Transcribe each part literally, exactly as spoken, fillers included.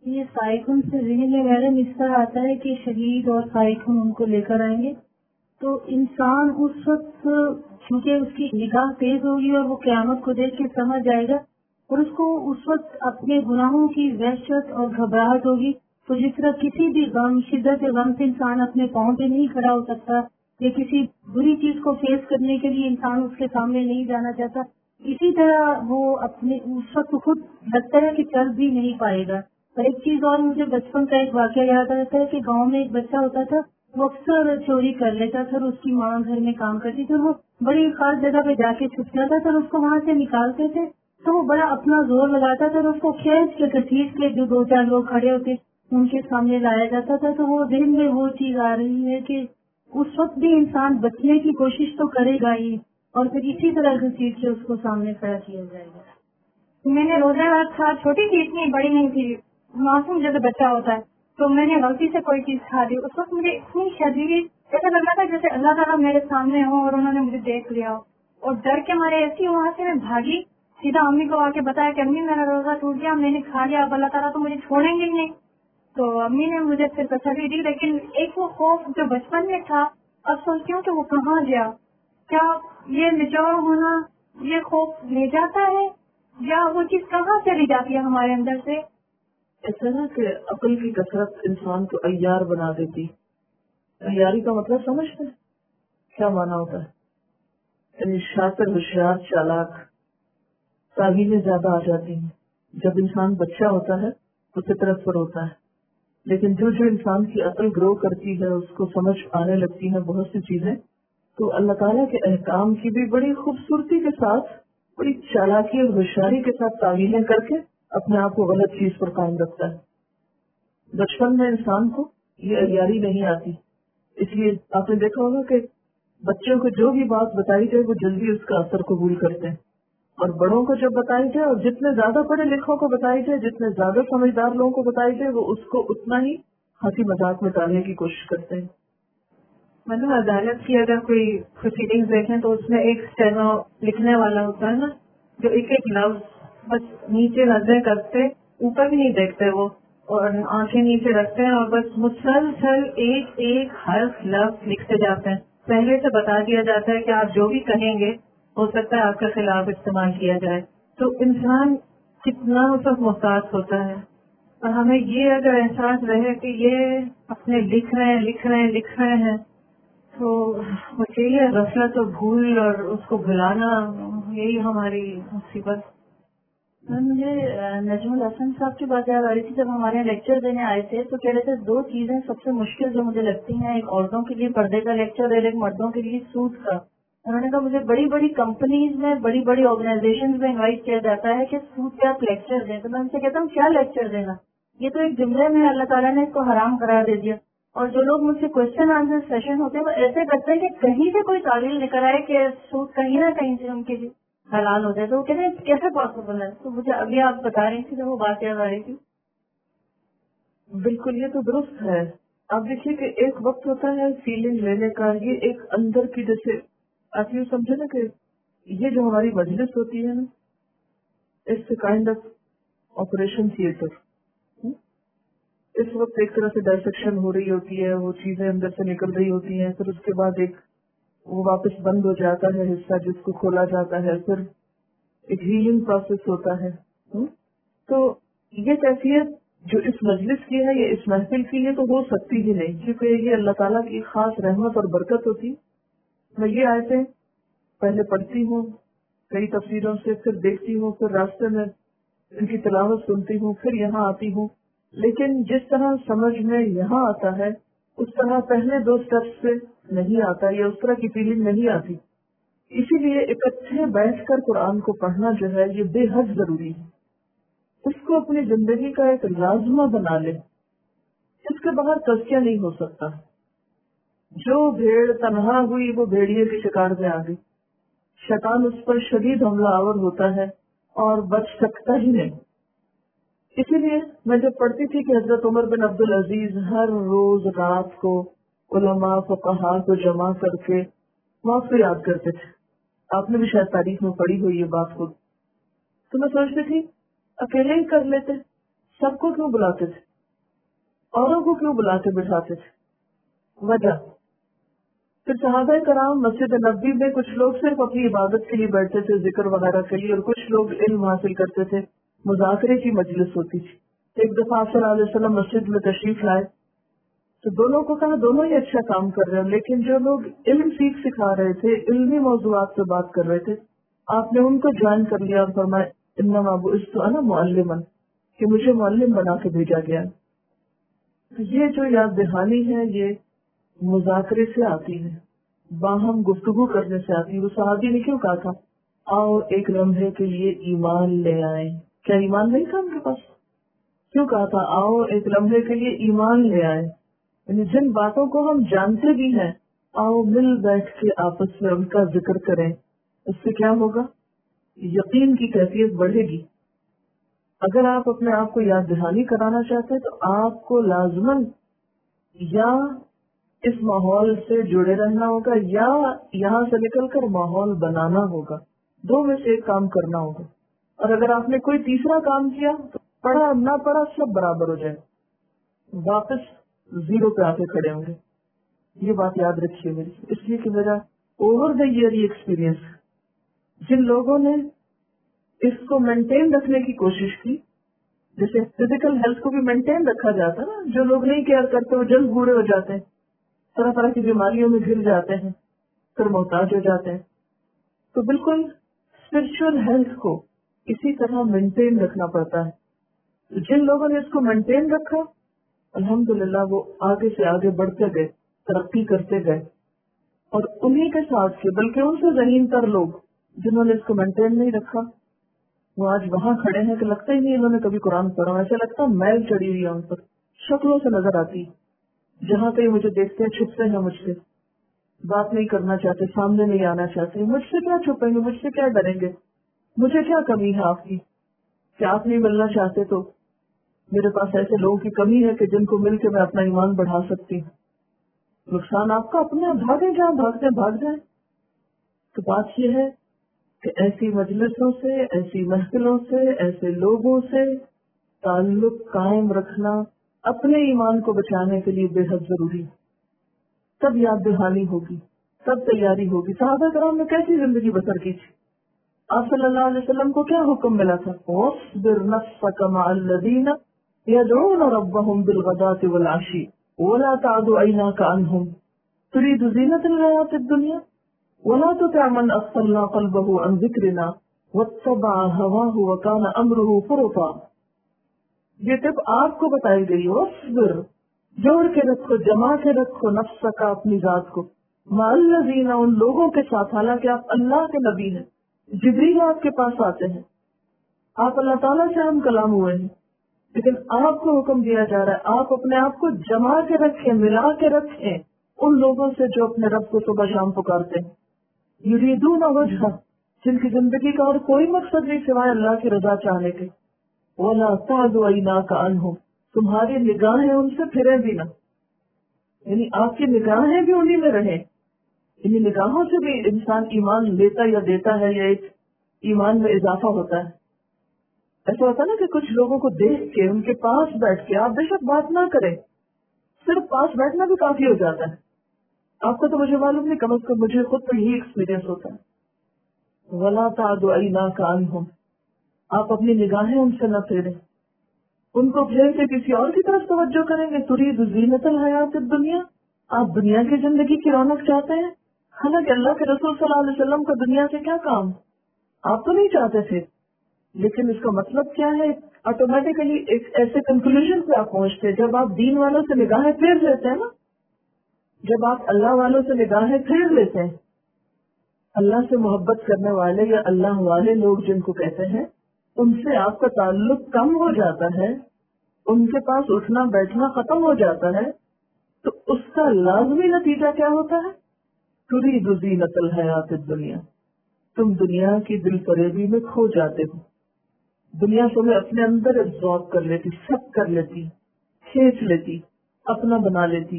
یہ سائیکن سے ذہن میں میڈم اس طرح آتا ہے کہ شہید اور سائیکن ان کو لے کر آئیں گے تو انسان اس وقت چونکہ اس کی نگاہ تیز ہوگی اور وہ قیامت کو دیکھ کے سمجھ جائے گا اور اس کو اس وقت اپنے گناہوں کی وحشت اور گھبراہٹ ہوگی. تو جس طرح کسی بھی غم شدت غم سے انسان اپنے پاؤں پہ نہیں کھڑا ہو سکتا یا کسی بری چیز کو فیس کرنے کے لیے انسان اس کے سامنے نہیں جانا چاہتا, اسی طرح وہ اپنے اس وقت خود لگتا ہے کہ چل بھی نہیں پائے گا. اور ایک چیز اور مجھے بچپن کا ایک واقعہ یاد آتا ہے کہ گاؤں میں ایک بچہ ہوتا تھا, وہ اکثر چوری کر لیتا تھا اور اس کی ماں گھر میں کام کرتی تھی, وہ بڑی خاص جگہ پہ جا کے چھپ جاتا تھا اور اس کو وہاں سے نکالتے تھے تو وہ بڑا اپنا زور لگاتا تھا اور اس کو کھینچ کے کسیٹ کے جو دو چار لوگ کھڑے ہوتے ان کے سامنے لایا جاتا تھا. تو وہ ذہن میں وہ چیز آ رہی ہے کہ اس وقت بھی انسان بچنے کی کوشش تو کرے گا ہی اور پھر اسی طرح گھسیٹ کے اس کو سامنے کھڑا کیا جائے گا. میں نے روزہ تھا, چھوٹی تھی, اتنی بڑی نہیں تھی, معصوم جیسے بچہ ہوتا ہے, تو میں نے غلطی سے کوئی چیز کھا دی. اس وقت مجھے اتنی شدید ایسا لگ رہا تھا جیسے اللہ تعالیٰ میرے سامنے ہو اور انہوں نے مجھے دیکھ لیا ہو, اور ڈر کے مارے ایسی وہاں سے میں بھاگی, سیدھا امی کو آ کے بتایا کہ امی میرا روزہ ٹوٹ گیا, میں نے کھا لیا, اب اللہ تعالیٰ تو مجھے چھوڑیں گے ہی نہیں. تو امی نے مجھے پھر تسلی دی, لیکن ایک وہ خوف جو بچپن میں تھا اب سوچتی ہوں کہ وہ کہاں گیا. کیا یہ نچوڑ ہونا یہ خوف لے جاتا ہے یا وہ چیز کہاں چلی جاتی ہے ہمارے اندر سے؟ ایسا نا کہ عقل کی کثرت انسان کو عیار بنا دیتی. عیاری کا مطلب سمجھتے ہیں کیا مانا ہوتا ہے؟ یعنی شاطر, ہوشیار, چالاک, تعویذیں زیادہ آ جاتی ہیں. جب انسان بچہ ہوتا ہے تو فطرت پر ہوتا ہے, لیکن جو جو انسان کی عقل گرو کرتی ہے اس کو سمجھ آنے لگتی ہے بہت سی چیزیں, تو اللہ تعالیٰ کے احکام کی بھی بڑی خوبصورتی کے ساتھ, بڑی چالاکی اور ہوشیاری کے ساتھ تعویلیں کر کے اپنے آپ کو غلط چیز پر قائم رکھتا ہے. بچپن میں انسان کو یہ عیاری نہیں آتی, اس لیے آپ نے دیکھا ہوگا کہ بچوں کو جو بھی بات بتائی جائے وہ جلدی اس کا اثر قبول کرتے ہیں, اور بڑوں کو جب بتائی جائے اور جتنے زیادہ پڑھے لکھوں کو بتائی جائے, جتنے زیادہ سمجھدار لوگوں کو بتائی جائے, وہ اس کو اتنا ہی ہنسی مذاق میں ڈالنے کی کوشش کرتے ہیں. مطلب عدالت کی اگر کوئی پروسیڈنگز دیکھیں تو اس میں ایک اسٹینو لکھنے والا ہوتا ہے نا, جو ایک ایک لفظ بس نیچے نظریں کرتے, اوپر بھی نہیں دیکھتے وہ, اور آنکھیں نیچے رکھتے ہیں اور بس مسلسل ایک ایک حرف لفظ لکھتے جاتے ہیں. پہلے سے بتا دیا جاتا ہے کہ آپ جو بھی کہیں گے ہو سکتا ہے آپ کے خلاف استعمال کیا جائے. تو انسان کتنا اس وقت محتاط ہوتا ہے, اور ہمیں یہ اگر احساس رہے کہ یہ اپنے لکھ رہے ہیں لکھ رہے ہیں لکھ رہے ہیں تو وہ چاہیے غفلت اور بھول اور اس کو بھلانا, یہی ہماری مصیبت. مجھے نجم الحسن صاحب کی بات یاد آ رہی تھی, جب ہمارے یہاں لیکچر دینے آئے تھے تو کہہ رہے تھے دو چیزیں سب سے مشکل جو مجھے لگتی ہیں, ایک عورتوں کے لیے پردے کا لیکچر اور ایک مردوں کے لیے سود کا. انہوں نے کہا مجھے بڑی بڑی کمپنیز میں بڑی بڑی آرگنائزیشن میں انوائٹ کیا جاتا ہے کہ سود پہ آپ لیکچر دیں, تو میں ان سے کہتا ہوں کیا لیکچر دینا, یہ تو ایک جملے میں اللہ تعالیٰ نے اس کو حرام قرار دے دیا. اور جو لوگ مجھ سے کوشچن آنسر سیشن ہوتے ہیں وہ ایسے کرتے ہیں کہ کہیں سے کوئی تعلیم نکل آئے کہ سود کہیں نہ کہیں سے ان کے لیے حلال ہو جائے, تو وہ کہتے ہیں کیسے پاسبل ہے. تو مجھے ابھی آپ بتا رہی تھی تو وہ بات یاد آ رہی تھی. بالکل, یہ تو درست ہے. آپ دیکھیے کہ ایک وقت ہوتا ہے فیلنگ لینے کا, یہ ایک اندر کی, جیسے آپ یہ سمجھے نا کہ یہ جو ہماری مجلس ہوتی ہے نا, it's a kind of operation theatre. اس وقت ایک طرح سے ڈائسیکشن ہو رہی ہوتی ہے, وہ چیزیں اندر سے نکل رہی ہوتی ہیں, پھر اس کے بعد ایک وہ واپس بند ہو جاتا ہے حصہ جس کو کھولا جاتا ہے, پھر ایک ہیلنگ پروسیس ہوتا ہے. تو یہ کیفیت جو اس مجلس کی ہے, یہ اس محفل کی ہے, تو ہو سکتی ہی نہیں, کیونکہ یہ اللہ تعالیٰ کی خاص رحمت اور برکت ہوتی. میں یہ آیتیں پہلے پڑھتی ہوں کئی تفسیروں سے, پھر دیکھتی ہوں, پھر راستے میں ان کی تلاوت سنتی ہوں, پھر یہاں آتی ہوں, لیکن جس طرح سمجھ میں یہاں آتا ہے اس طرح پہلے دو سٹیپ سے نہیں آتا, یا اس طرح کی فیلنگ نہیں آتی. اسی لیے اکٹھے بیٹھ کر قرآن کو پڑھنا جو ہے یہ بے حد ضروری ہے. اس کو اپنی زندگی کا ایک لازمہ بنا لے, اس کے باہر تزکیہ نہیں ہو سکتا. جو بھیڑ تنہا ہوئی وہ بھیڑیے کے شکار میں آ گئی. شیطان اس پر شدید حملہ آور ہوتا ہے اور بچ سکتا ہی نہیں. اسی لیے میں جب پڑھتی تھی کہ حضرت عمر بن عبد العزیز ہر روز رات کو علماء فقہاء کو جمع کر کے موت کو یاد کرتے تھے. آپ نے بھی شاید تاریخ میں پڑھی ہوئی یہ بات خود. تو میں سوچتی تھی اکیلے ہی کر لیتے, سب کو کیوں بلاتے تھے؟ اوروں کو کیوں بلاتے بٹھاتے تھے؟ وجہ پھر صحابہ کرام مسجد نبوی میں کچھ لوگ صرف اپنی عبادت کے لیے بیٹھتے تھے، ذکر وغیرہ کے لیے، اور کچھ لوگ علم حاصل کرتے تھے، مذاکرے کی مجلس ہوتی تھی. ایک دفعہ آپ صلی اللہ علیہ وسلم مسجد میں تشریف لائے تو دونوں کو کہا دونوں ہی اچھا کام کر رہے ہیں، لیکن جو لوگ علم سیکھ سکھا رہے تھے، علمی موضوعات سے بات کر رہے تھے، آپ نے ان کو جوائن کر لیا اور فرمایا انما بعثت انا معلما، کہ مجھے معلم بنا کے بھیجا گیا. یہ جو یاد دہانی ہے یہ مذاکرے سے آتی ہے، باہم گفتگو کرنے سے آتی ہے. وہ صحابی نے کیوں کہا تھا آؤ ایک لمحے کے لیے ایمان لے آئیں؟ کیا ایمان نہیں تھا ان کے پاس؟ کیوں کہا تھا آؤ ایک لمحے کے لیے ایمان لے آئیں؟ یعنی جن باتوں کو ہم جانتے بھی ہیں، آؤ مل بیٹھ کے آپس میں ان کا ذکر کریں. اس سے کیا ہوگا؟ یقین کی کیفیت بڑھے گی. اگر آپ اپنے آپ کو یاد دہانی کرانا چاہتے ہیں تو آپ کو لازماً یا اس ماحول سے جڑے رہنا ہوگا یا یہاں سے نکل کر ماحول بنانا ہوگا. دو میں سے ایک کام کرنا ہوگا. اور اگر آپ نے کوئی تیسرا کام کیا تو پڑھا نہ پڑھا سب برابر ہو جائے، واپس زیرو پہ آ کے کھڑے ہوں گے. یہ بات یاد رکھیے میری، اس لیے کہ میرا اوور دا ایئر یہ ایکسپیرئنس، جن لوگوں نے اس کو مینٹین رکھنے کی کوشش کی، جیسے فزیکل ہیلتھ کو بھی مینٹین رکھا جاتا ہے نا، جو لوگ نہیں کیئر کرتے وہ جلد بوڑھے ہو جاتے ہیں، طرح طرح کی بیماریوں میں گر جاتے ہیں، پھر محتاج ہو جاتے ہیں. تو بالکل اسپرچل ہیلتھ کو اسی طرح مینٹین رکھنا پڑتا ہے. جن لوگوں نے اس کو مینٹین رکھا الحمدللہ وہ آگے سے آگے بڑھتے گئے، ترقی کرتے گئے. اور انہی کے ساتھ سے بلکہ ان سے ذہین تر لوگ جنہوں نے اس کو مینٹین نہیں رکھا وہ آج وہاں کھڑے ہیں کہ لگتا ہی نہیں انہوں نے کبھی قرآن پڑھا. ایسا لگتا میل چڑھی ہوئی ہے ان پر، شکلوں سے نظر آتی. جہاں کہیں مجھے دیکھتے ہیں چھپتے ہیں، مجھ سے بات نہیں کرنا چاہتے، سامنے نہیں آنا چاہتے. مجھ سے کیا چھپیں گے، مجھ سے کیا ڈریں گے، مجھے کیا کمی ہے آپ کی کہ آپ نہیں ملنا چاہتے تو میرے پاس ایسے لوگوں کی کمی ہے کہ جن کو مل کے میں اپنا ایمان بڑھا سکتی ہوں. نقصان آپ کا اپنے، بھاگے جہاں بھاگتے بھاگ جائیں. تو بات یہ ہے کہ ایسی مجلسوں سے، ایسی محفلوں سے، ایسے لوگوں سے تعلق قائم رکھنا اپنے ایمان کو بچانے کے لیے بے حد ضروری. تب یاد دہانی ہوگی، تب تیاری ہوگی. صحابہ کرام نے کیسی زندگی بسر کی تھی؟ آپ صلی اللہ علیہ وسلم کو کیا حکم ملا تھا؟ وَاصْبِرْ نَفْسَكَ مَعَ الَّذِينَ يَدْعُونَ رَبَّهُمْ بِالْغَدَاةِ وَالْعَشِيِّ وَلَا تَعْدُ عَيْنَاكَ عَنْهُمْ تُرِيدُ زِينَةَ الْحَيَاةِ الدُّنْيَا وَلَا تُطِعْ مَنْ أَغْفَلْنَا قَلْبَهُ عَنْ ذِكْرِنَا وَاتَّبَعَ هَوَاهُ وَكَانَ أَمْرُهُ فُرُطًا. یہ تب آپ کو بتائی گئی. وَاصْبِرْ، جوڑ کے رکھو، جما کے رکھو، نفس کا اپنی ذات کو، مَعَ الَّذِينَ ان لوگوں کے ساتھ، حالانکہ آپ اللہ کے نبی ہیں، جبریل آپ کے پاس آتے ہیں، آپ اللہ تعالیٰ سے ہم کلام ہوئے ہیں، لیکن آپ کو حکم دیا جا رہا ہے آپ اپنے آپ کو جما کے رکھیں، ملا کے رکھیں ان لوگوں سے جو اپنے رب کو صبح شام پکارتے ہیں. یریدون وجہ، جن کی زندگی کا اور کوئی مقصد نہیں سوائے اللہ کی رضا چاہنے کے. وَلَا تَعْدُ عَيْنَاكَ عَنْهُمْ، تمہاری نگاہیں ان سے پھریں بھی نہ، یعنی آپ کی نگاہیں بھی انہی میں رہیں. یعنی نگاہوں سے بھی انسان ایمان لیتا یا دیتا ہے یا ایک ایمان میں اضافہ ہوتا ہے. ایسا ہوتا ہے نا کہ کچھ لوگوں کو دیکھ کے ان کے پاس بیٹھ کے آپ بے شک بات نہ کریں، صرف پاس بیٹھنا بھی کافی ہو جاتا ہے. آپ کو تو مجھے معلوم نہیں، کم از کم مجھے خود پر یہی ایکسپیرینس ہوتا ہے. وَلَا تَعْدُ عَيْنَاكَ عَنْهُمْ، آپ اپنی نگاہیں ان سے نہ پھیریں، ان کو پھیر کے کسی اور کی طرف توجہ کریں گے. تُرِيدُ زِينَةَ الْحَيَاةِ الدُّنْيَا، آپ دنیا کی زندگی کی رونق چاہتے ہیں، حالانکہ اللہ کے رسول صلی اللہ علیہ وسلم کا دنیا سے کیا کام، آپ تو نہیں چاہتے تھے. لیکن اس کا مطلب کیا ہے؟ آٹومیٹیکلی ایک ایسے کنکلوژن پہ آپ پہنچتے ہیں جب آپ دین والوں سے نگاہیں پھیر لیتے ہیں نا، جب آپ اللہ والوں سے نگاہیں پھیر لیتے ہیں، اللہ سے محبت کرنے والے یا اللہ والے لوگ جن کو کہتے ہیں، ان سے آپ کا تعلق کم ہو جاتا ہے، ان کے پاس اٹھنا بیٹھنا ختم ہو جاتا ہے، تو اس کا لازمی نتیجہ کیا ہوتا ہے؟ تُرِيدُ زِينَةَ الْحَيَاةِ الدُّنْيَا، تم دنیا کی دل فریبی میں کھو جاتے ہو. دنیا سے میں اپنے اندر ابزارب کر لیتی، سب کر لیتی، کھینچ لیتی، اپنا بنا لیتی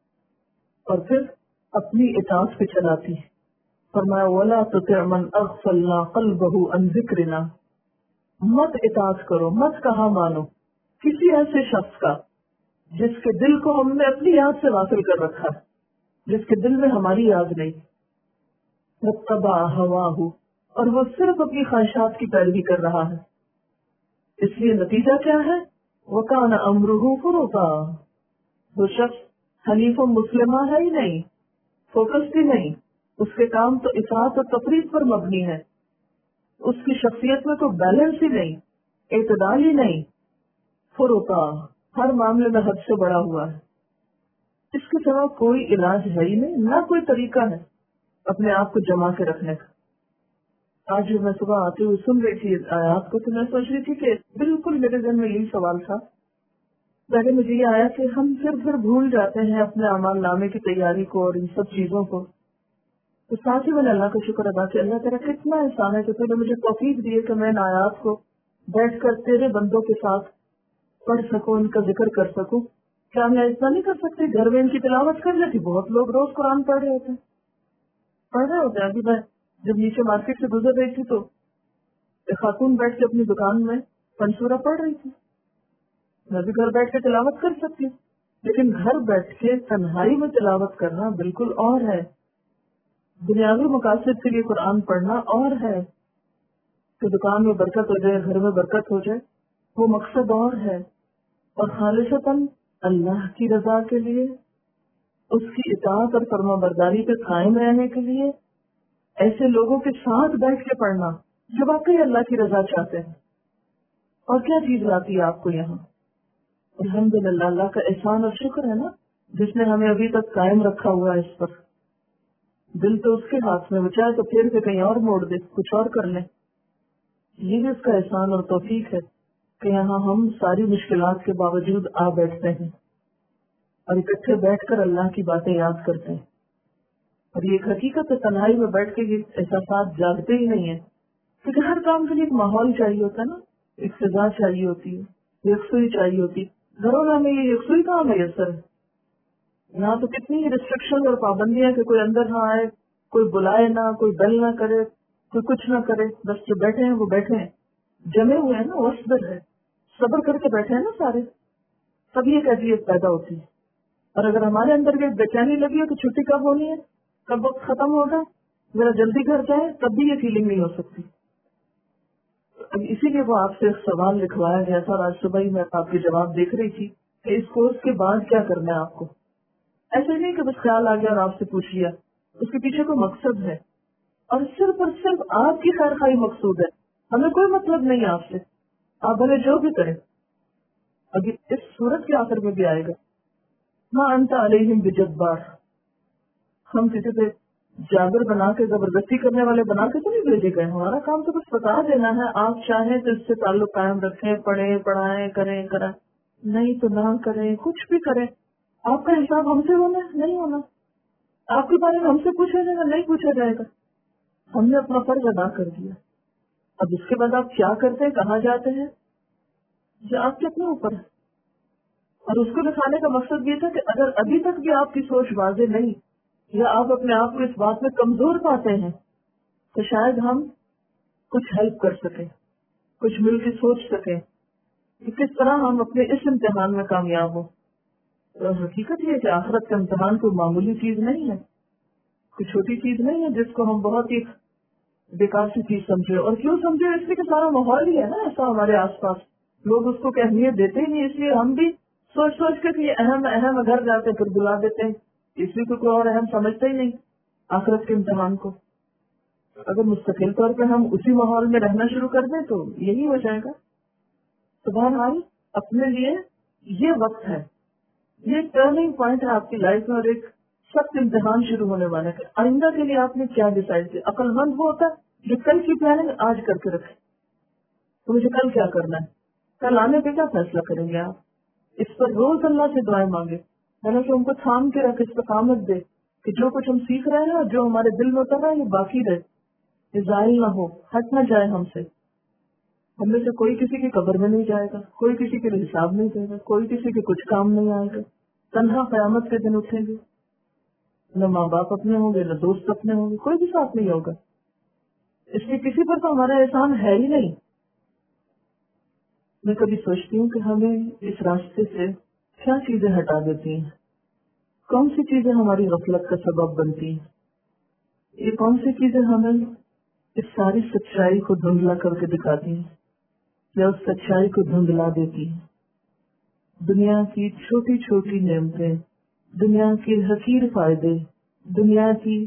اور پھر اپنی اطاعت پہ چلاتی. فرمایا وَلَا تُطِعْ مَنْ أَغْفَلْنَا قَلْبَهُ عَنْ ذِكْرِنَا، مت اطاعت کرو، مت کہا مانو किसी ऐसे शख्स का जिसके दिल को हमने अपनी याद से वासिल कर रखा है, जिसके दिल में हमारी याद नहीं, रत्तबा हवाहु, और वो सिर्फ अपनी ख्वाहिशात की पैरवी कर रहा है। इसलिए नतीजा क्या है? वकान अमरुहु फुरुता, वो शख्स हनीफ और मुस्लिमा है ही नहीं, फोकस भी नहीं, उसके काम तो इताअत और तफरीद पर मबनी है, उसकी शख्सियत में कोई बैलेंस ही नहीं, एतदाल ही नहीं, फुरुता, हर मामले में हद से बढ़ा हुआ है। इसके सिवा कोई इलाज है ही नहीं, ना कोई तरीका है अपने आप को जमा के रखने का। आज मैं सुबह आते हुए सुन रही थी आयात को, तो मैं सोच रही थी कि बिल्कुल मेरे मन में यही सवाल था। पहले मुझे ये आया कि हम फिर फिर भूल जाते हैं अपने अमाल नामे की तैयारी को और इन सब चीजों को। तो साथ ही मैंने अल्लाह का शुक्र अदा किया, अल्लाह तेरा कितना एहसान है कि तूने मुझे तौफीक दी कि मैं इन आयात को बैठ कर तेरे बंदों के साथ पढ़ सकूं, उनका जिक्र कर सकूं। क्या मैं ऐसा नहीं कर सकती? घर में इनकी तिलावत कर लेती। बहुत लोग रोज कुरान पढ़ रहे होते पढ़ रहे होते अभी मैं जब नीचे मार्केट से गुजर रही थी तो एक खातून बैठ के अपनी दुकान में पंसूरा पढ़ रही थी। मैं भी घर बैठ के तिलावत कर सकती हूँ, लेकिन घर बैठ के तन्हाई में तिलावत करना बिल्कुल और है, दुनियावी मकासद के लिए कुरान पढ़ना और है कि दुकान में बरकत हो जाए, घर में बरकत हो जाए, वो मकसद और है। और खालिसतन अल्लाह की रजा के लिए, उसकी इताअत और फरमाबरदारी पे कायम रहने के लिए ऐसे लोगों के साथ बैठ के पढ़ना जो वाकई अल्लाह की रजा चाहते हैं। और क्या चीज लाती है आपको यहाँ? अल्हम्दुलिल्लाह, अल्लाह का एहसान और शुक्र है ना जिसने हमें अभी तक कायम रखा हुआ है इस पर। दिल तो उसके हाथ में, वो चाहे तो फिर से कहीं और मोड़ दे, कुछ और कर ले। ये भी उसका एहसान और तौफीक है कि यहाँ हम सारी मुश्किलात के बावजूद आ बैठते हैं और इकट्ठे बैठकर अल्लाह की बातें याद करते हैं। और ये हकीकत है, तन्हाई में बैठ के ये एहसास जागते ही नहीं है, क्योंकि हर काम के लिए एक माहौल चाहिए होता है ना, एक सजा चाहिए होती है, यकसुई चाहिए होती है। घरों में हमें ये यकसुई कहाँ मैसर है? यहाँ तो कितनी रिस्ट्रिक्शन और पाबंदियां कि कोई अंदर ना आए, कोई बुलाए ना, कोई बेल ना करे, कोई कुछ ना करे, बस जो बैठे हैं वो बैठे हैं, जमे हुए हैं ना, वस्बर है, सब्र करके बैठे हैं ना सारे, तभी एक कैफियत पैदा होती है। और अगर हमारे अंदर भी बेचैनी लगी हो कि छुट्टी कब होनी है, कब वक्त खत्म होगा, मेरा जल्दी घर जाए, तब भी ये फीलिंग नहीं हो सकती। अब इसीलिए वो आपसे एक सवाल लिखवाया गया था और आज सुबह ही मैं आपके जवाब देख रही थी कि इस कोर्स के बाद क्या करना है आपको। ऐसे नहीं कि बस ख्याल आ गया और आपसे पूछ लिया, उसके पीछे कोई मकसद है और सिर्फ और सिर्फ आपकी खैर खाई मकसूद है। हमें कोई मतलब नहीं है आपसे, आप भले जो भी करें। अभी इस सूरत के आखिर में भी आएगा, मां अंता अलैहिम बिजब्बार, हम किसी पे जागर बना के जबरदस्ती करने वाले बना के तो नहीं भेजे गए। हमारा काम तो बस बता देना है, आप चाहें तो इससे ताल्लुक कायम रखें, पढ़ें पढ़ाएं करें करें, नहीं तो ना करें, कुछ भी करें। आपका हिसाब हमसे होना नहीं होना, आपके बारे में हमसे पूछा जाएगा नहीं पूछा जाएगा। हमने अपना फर्ज अदा कर दिया। अब इसके बाद आप क्या करते हैं, कहाँ जाते हैं, जो आपके अपने ऊपर है। और उसको दिखाने का मकसद ये था कि अगर अभी तक भी आपकी सोच वाज़ेह नहीं या आप अपने आप को इस बात में कमजोर पाते हैं तो शायद हम कुछ हेल्प कर सकें, कुछ मिलकर सोच सकें कि किस तरह हम अपने इस इम्तिहान में कामयाब हो। तो हकीकत ये है कि आखिरत का इम्तिहान कोई मामूली चीज नहीं है, कोई छोटी चीज नहीं है जिसको हम बहुत ही बेकार सी चीज समझे। और क्यों समझे? इसलिए कि सारा माहौल ही है ना ऐसा हमारे आसपास, लोग उसको अहमियत देते ही नहीं। इसलिए हम भी सोच सोच के कि अहम अहम घर जाते फिर बुला देते हैं, इसलिए तो कोई और अहम समझते ही नहीं आखिरत के इम्तिहान को। अगर मुस्तकिल तौर पर हम उसी माहौल में रहना शुरू कर दें तो यही हो जाएगा। तो बहरहाल अपने लिए ये वक्त है, ये टर्निंग पॉइंट है आपकी लाइफ में और एक सख्त इम्तिहान शुरू होने वाला है। आइंदा के लिए आपने क्या डिसाइड किया? अक्लमंद वो होता है जो कल की प्लानिंग आज करके रखे, तो मुझे कल क्या करना है, कल आने पे क्या फैसला करेंगे आप। इस पर रोज अल्लाह से दुआएं मांगे, हालांकि उनको थाम के रख, इस्तकामत दे कि जो कुछ हम सीख रहे हैं और जो हमारे दिल में उतर रहा है ये बाकी रहे, ये जाहिल ना हो, हट ना जाए हमसे। हममें से कोई किसी की कब्र में नहीं जाएगा, कोई किसी के लिए हिसाब नहीं देगा, कोई किसी के कुछ काम नहीं आएगा। तन्हा कयामत के दिन उठेंगे, न माँ बाप अपने होंगे, न दोस्त अपने होंगे, कोई भी साथ नहीं होगा। इसलिए किसी पर तो हमारा एहसान है ही नहीं। میں کبھی سوچتی ہوں کہ ہمیں اس راستے سے کیا چیزیں ہٹا دیتی ہیں، کون سی چیزیں ہماری غفلت کا سبب بنتی ہیں، یہ کون سی چیزیں ہمیں اس ساری سچائی کو دھندلا کر کے دکھاتی ہیں یا اس سچائی کو دھندلا دیتی ہیں۔ دنیا کی چھوٹی چھوٹی نعمتیں، دنیا کے حقیر فائدے، دنیا کی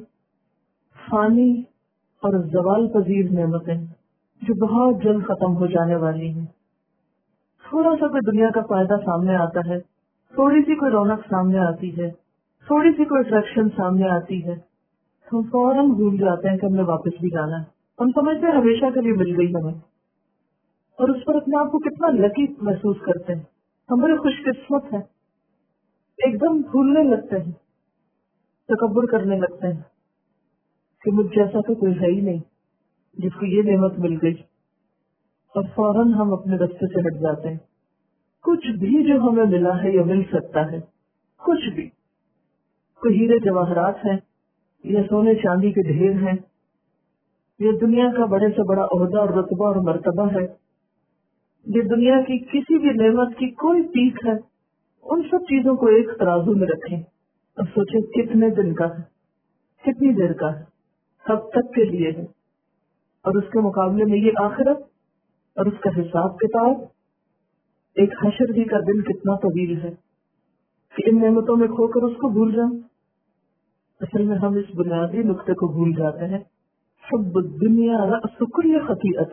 فانی اور زوال پذیر نعمتیں جو بہت جلد ختم ہو جانے والی ہیں، تھوڑا سا کوئی دنیا کا فائدہ سامنے آتا ہے، تھوڑی سی کوئی رونق سامنے آتی ہے، تھوڑی سی کوئی اٹریکشن سامنے آتی ہے، تو ہم فوراً بھول جاتے ہیں کہ ہم نے واپس بھی جانا ہے۔ ہم سمجھتے ہیں ہمیشہ کے لیے مل گئی ہمیں، اور اس پر اپنے آپ کو کتنا لکی محسوس کرتے ہیں، ہم بڑے خوش قسمت ہیں، ایک دم بھولنے لگتے ہیں، تکبر کرنے لگتے ہیں کہ مجھ جیسا تو کوئی ہے ہی نہیں جس کو یہ نعمت مل گئی، اور فوراً ہم اپنے راستے سے ہٹ جاتے ہیں۔ کچھ بھی جو ہمیں ملا ہے یا مل سکتا ہے، کچھ بھی، کوئی ہیرے جواہرات ہیں یا سونے چاندی کے ڈھیر ہیں، یہ دنیا کا بڑے سے بڑا عہدہ اور رتبہ اور مرتبہ ہے، یہ دنیا کی کسی بھی نعمت کی کوئی پیک ہے، ان سب چیزوں کو ایک ترازو میں رکھیں اور سوچیں کتنے دن کا ہے، کتنی دیر کا ہے، کب تک کے لیے ہے، اور اس کے مقابلے میں یہ آخرت اور اس کا حساب کتاب، ایک حشر ہی کا دن کتنا طویل ہے کہ ان نعمتوں میں کھو کر اس کو بھول جائیں۔ اصل میں ہم اس بنیادی نقطے کو بھول جاتے ہیں، حب الدنیا رأس کل خطیئۃ،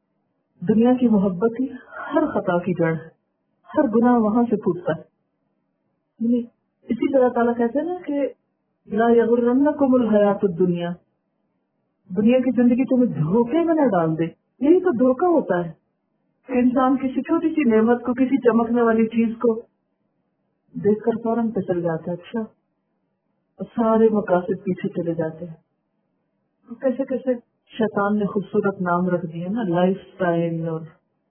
دنیا کی محبت ہی ہر خطا کی جڑ ہے، ہر گناہ وہاں سے پھوٹتا ہے۔ یعنی اسی طرح تعالیٰ کہتے ہیں نا کہ لا یغرنکم الحیات الدنیا، دنیا کی زندگی تمہیں دھوکے میں نہ ڈال دے۔ یہی تو دھوکہ ہوتا ہے کہ انسان کسی چھوٹی سی نعمت کو، کسی چمکنے والی چیز کو دیکھ کر فوراً پھسل جاتا ہے، اچھا، اور سارے مقاصد پیچھے چلے جاتے ہیں۔ کیسے کیسے شیطان نے خوبصورت نام رکھ دیے نا، لائف سٹائل، اور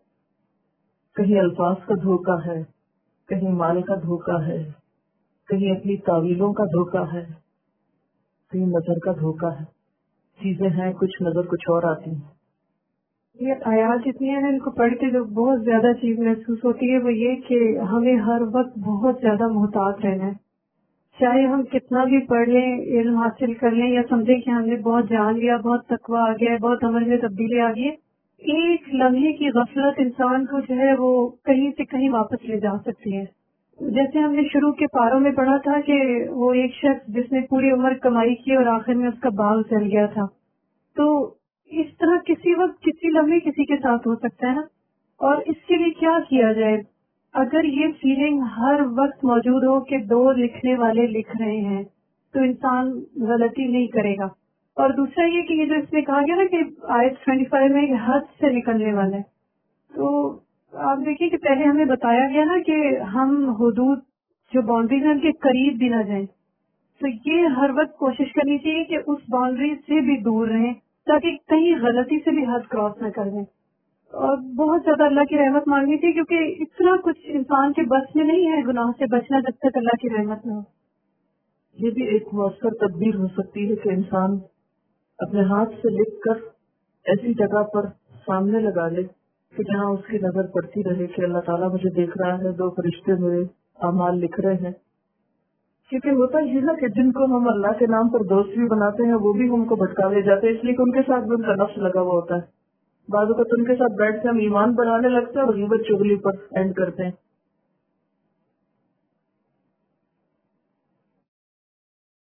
کہیں الفاظ کا دھوکہ ہے، کہیں مال کا دھوکہ ہے، کہیں اپنی تعویلوں کا دھوکہ ہے، کہیں نظر کا دھوکہ ہے، چیزیں ہیں کچھ، نظر کچھ اور آتی ہیں۔ یہ آیات جتنی ہیں ان کو پڑھ کے جو بہت زیادہ چیز محسوس ہوتی ہے وہ یہ کہ ہمیں ہر وقت بہت زیادہ محتاط رہنا ہے، چاہے ہم کتنا بھی پڑھ لیں، علم حاصل کر لیں یا سمجھیں کہ ہم نے بہت جان لیا، بہت تقویٰ آ گیا ہے، بہت عمل میں تبدیلی آ گئی ہے، ایک لمحے کی غفلت انسان کو جو ہے وہ کہیں سے کہیں واپس لے جا سکتی ہے۔ جیسے ہم نے شروع کے پاروں میں پڑھا تھا کہ وہ ایک شخص جس نے پوری عمر کمائی کی اور آخر میں اس کا باغ جل گیا تھا، تو اس طرح کسی وقت کسی لمحے کسی کے ساتھ ہو سکتا ہے نا، اور اس کے لیے کیا کیا جائے؟ اگر یہ فیلنگ ہر وقت موجود ہو کہ دو لکھنے والے لکھ رہے ہیں تو انسان غلطی نہیں کرے گا۔ اور دوسرا یہ کہ یہ جو اس میں کہا گیا نا کہ آیت پچیس میں حد سے نکلنے والا ہے، تو آپ دیکھیے کہ پہلے ہمیں بتایا گیا نا کہ ہم حدود جو باؤنڈریز ہیں ان کے قریب بھی نہ جائیں، تو یہ ہر وقت کوشش کرنی چاہیے کہ اس باؤنڈری سے بھی دور رہیں تاکہ کہیں غلطی سے بھی حد کراس نہ کر دیں، اور بہت زیادہ اللہ کی رحمت مانگنی چاہیے کیونکہ اتنا کچھ انسان کے بس میں نہیں ہے گناہ سے بچنا جب تک اللہ کی رحمت نہ ہو۔ یہ بھی ایک مؤثر تدبیر ہو سکتی ہے کہ انسان اپنے ہاتھ سے لکھ کر ایسی جگہ پر سامنے لگا لے کہ جہاں اس کی نظر پڑتی رہے کہ اللہ تعالیٰ مجھے دیکھ رہا ہے، دو فرشتے میرے اعمال لکھ رہے ہیں۔ کیونکہ ہوتا یہ نا کہ جن کو ہم اللہ کے نام پر دوست بھی بناتے ہیں وہ بھی ہم کو بھٹکا لے جاتے ہیں، اس لیے کہ ان کے ساتھ بھی ان کا نفس لگا ہوا ہوتا ہے۔ بعض اوقات ان کے ساتھ بیٹھ کے ہم ایمان بنانے لگتے ہیں اور غیبت چغلی پر اینڈ کرتے ہیں